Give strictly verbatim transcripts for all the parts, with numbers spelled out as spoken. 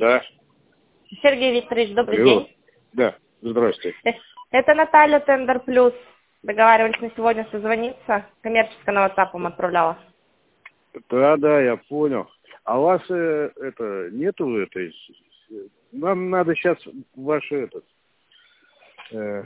Да. Сергей Викторович, добрый Алло. день. Да, здравствуйте. Э, Это Наталья, Тендер Плюс. Договаривались на сегодня созвониться. Коммерческая на WhatsApp вам отправляла. Да, да, я понял. А у вас э, это нету этой... Нам надо сейчас ваш этот э,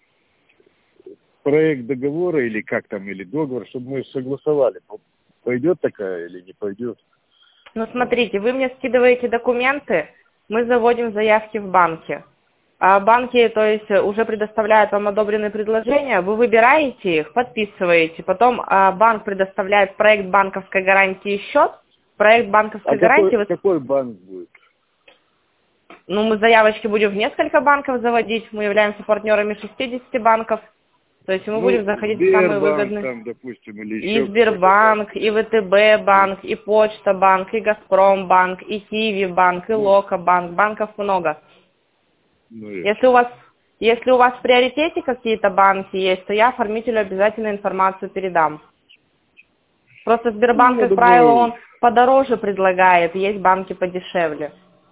проект договора или как там, или договор, чтобы мы согласовали. Пойдет такая или не пойдет? Ну, смотрите, вы мне скидываете документы, мы заводим заявки в банке. А банки, то есть, уже предоставляют вам одобренные предложения, вы выбираете их, подписываете, потом а, банк предоставляет проект банковской гарантии и счет, проект банковской А гарантии... какой, вы- какой банк будет? Ну, мы заявочки будем в несколько банков заводить, мы являемся партнерами шестидесяти банков, то есть мы Ну, будем заходить в самые Сбербанк выгодные. там, допустим, или И еще какой-то банк. Сбербанк, и ВТБ банк, и Почта банк, и Газпром банк, и Киви банк, и Ну, Лока банк, банков много. ну, я. Если у вас, если у вас в приоритете какие-то банки есть, то я оформителю обязательно информацию передам. Просто Ну, Сбербанк, я как правило, он думаю, подороже предлагает, есть банки подешевле.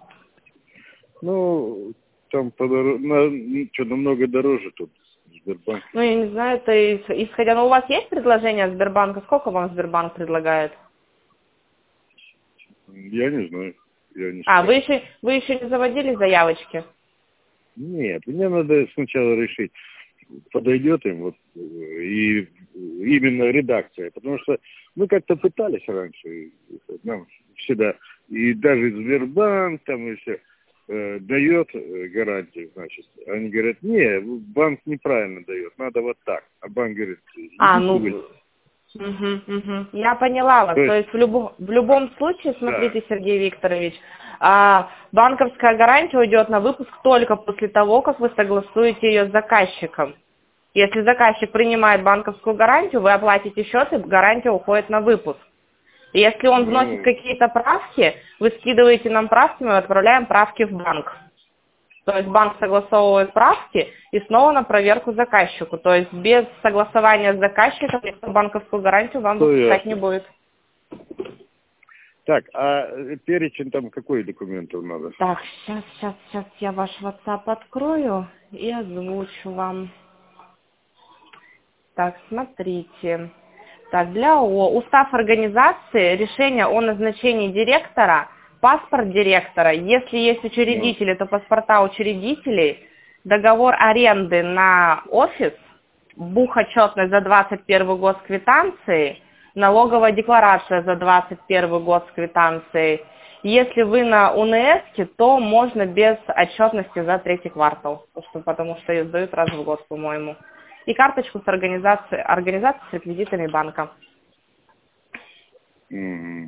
ну, там подороже, на, что, намного дороже тут Сбербанк. Ну, я не знаю, это ис- исходя... Ну, у вас есть предложение от Сбербанка? Сколько вам Сбербанк предлагает? Я не знаю, я не А, вы спрашиваю. еще, вы еще не заводили заявочки? Нет, мне надо сначала решить, подойдет им вот э, и именно редакция, потому что мы как-то пытались раньше, и нам всегда, и даже Сбербанк там и все э, дает э, гарантию, значит, они говорят, не, банк неправильно дает, надо вот так, а банк говорит, А, идите ну, вы. мгм, мгм. Я поняла вас. То То есть, есть в, любом в любом случае, да, смотрите, Сергей Викторович, а, банковская гарантия уйдет на выпуск только после того, как вы согласуете ее с заказчиком. Если заказчик принимает банковскую гарантию, вы оплатите счет, и гарантия уходит на выпуск. И если он вносит ну, какие-то правки, вы скидываете нам правки, мы отправляем правки в банк. То есть банк согласовывает правки и снова на проверку заказчику. То есть без согласования с заказчиком никто банковскую гарантию вам то выпускать не ясно. будет. Так, а перечень там какой документов надо? Так, сейчас, сейчас, сейчас я ваш WhatsApp открою и озвучу вам. Так, смотрите. Так, для ООО устав организации, решение о назначении директора, паспорт директора, если есть Ну, учредители, то паспорта учредителей, договор аренды на офис, бухотчетность за двадцать первый год с квитанцией, налоговая декларация за двадцать первый год с квитанцией. Если вы на УНС, то можно без отчетности за третий квартал, потому что потому что ее сдают раз в год, по-моему. И карточку с организацией, организацией с реквизитами банка. мгм.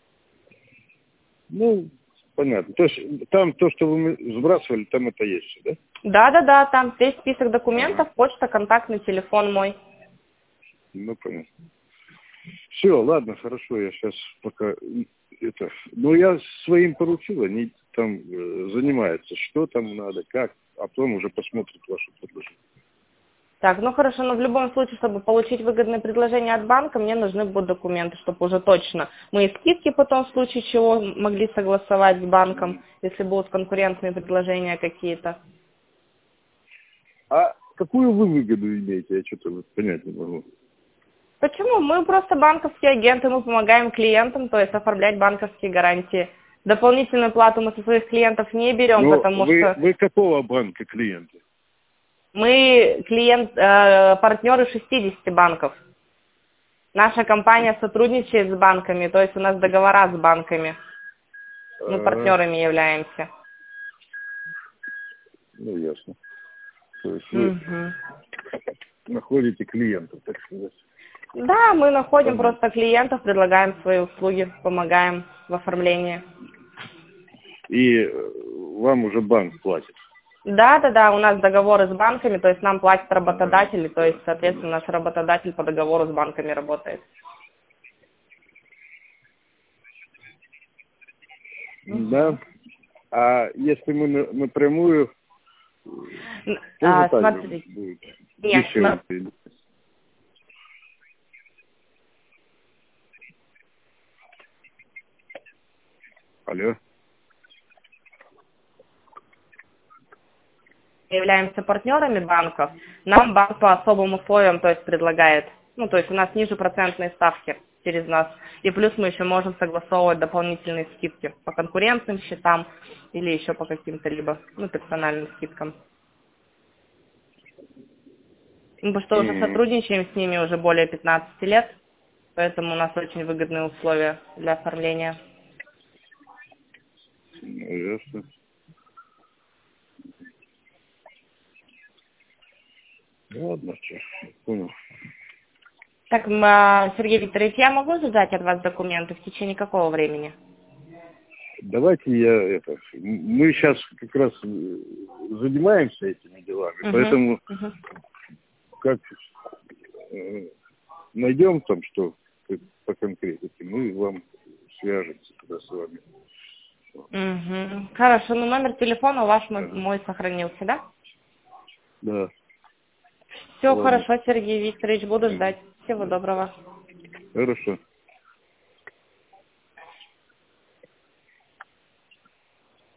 Ну, понятно. То есть там то, что вы сбрасывали, там это есть, всё, да? Да-да-да, там весь список Ага. документов, почта, контактный телефон мой. Ну, понятно. Все, ладно, хорошо, я сейчас пока это... Ну, я своим поручил, они там э, занимаются, что там надо, как, а потом уже посмотрят ваше предложение. Так, ну хорошо, но в любом случае, чтобы получить выгодное предложение от банка, мне нужны будут документы, чтобы уже точно мы и скидки потом в случае чего могли согласовать с банком, если будут конкурентные предложения какие-то. А какую вы выгоду имеете? Я что-то вот понять не могу. Почему? Мы просто банковские агенты, мы помогаем клиентам, то есть оформлять банковские гарантии. Дополнительную плату мы со своих клиентов не берем, Ну, потому вы, что вы какого банка клиенты? мы клиент, э, партнеры шестидесяти банков. Наша компания сотрудничает с банками, то есть у нас договора с банками. Мы А, партнерами являемся. ну, ясно. То есть вы Мгм. находите клиентов, так сказать. Да, мы находим Понятно. просто клиентов, предлагаем свои услуги, помогаем в оформлении. И э, вам уже банк платит. Да, да, да, у нас договоры с банками, то есть нам платят Ага. работодатели, то есть, соответственно, наш работодатель по договору с банками работает. Да. Мгм. А если мы на- напрямую, Н- тоже а, так же смотри, будет нет, смо- дешевле? или- Алло. являемся партнерами банков, нам банк по особым условиям, то есть предлагает, ну, то есть у нас ниже процентные ставки через нас, и плюс мы еще можем согласовывать дополнительные скидки по конкурентным счетам или еще по каким-то либо, ну, персональным скидкам. Ну, потому что уже Мгм. сотрудничаем с ними уже более пятнадцати лет, поэтому у нас очень выгодные условия для оформления. Ну, ясно. Ну, ладно, что, понял. Так, м, а, Сергей Викторович, я могу ждать от вас документы в течение какого времени? Давайте я это. м- Мы сейчас как раз э, занимаемся этими делами, Угу, поэтому угу. как э, найдем там что по конкретике, мы вам свяжемся тогда с вами. Угу. Хорошо, ну номер телефона ваш мой, Ага. мой сохранился, да? Да, Все ладно. хорошо, Сергей Викторович, буду Ага. ждать. Всего доброго. Хорошо.